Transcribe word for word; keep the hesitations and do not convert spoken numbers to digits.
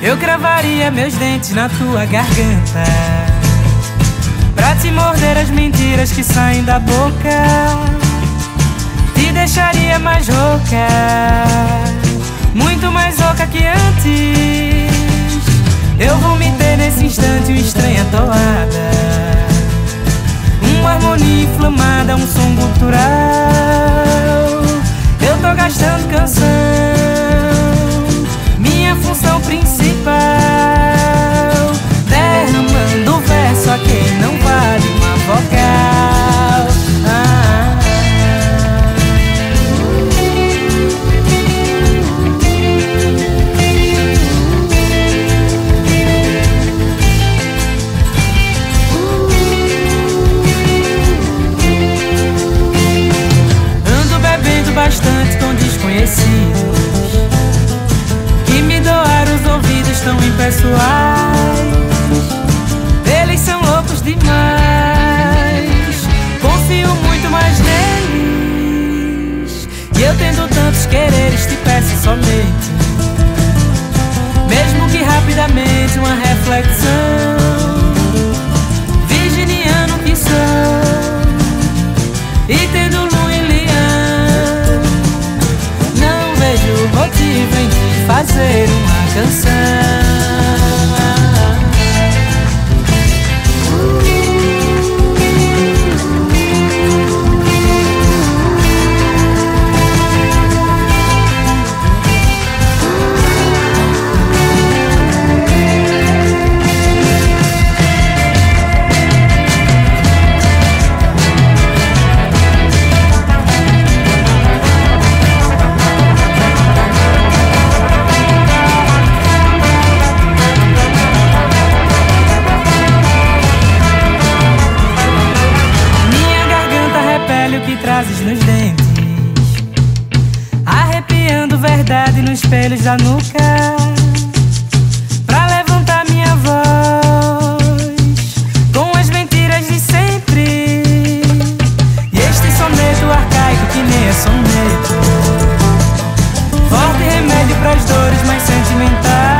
Eu cravaria meus dentes na tua garganta pra te morder as mentiras que saem da boca. Te deixaria mais rouca, muito mais rouca que antes. Eu vou me ter nesse instante uma estranha toada, uma harmonia inflamada, um som gutural. Eu tô gastando canção, minha função principal, derramando verso a quem não vale uma vogal. ah. Ando bebendo bastante com desconhecidos que me doaram os ouvidos tão impessoais. Eles são loucos demais, confio muito mais neles. E eu tendo tantos quereres te peço somente, mesmo que rapidamente, uma reflexão. Virginiano que sou, e tendo lua em leão, não vejo motivo em te fazer uma canção. Que trazes nos dentes, arrepiando verdade nos espelhos da nuca, pra levantar minha voz com as mentiras de sempre. E este soneto arcaico que nem é soneto, forte remédio pras dores mais sentimentais.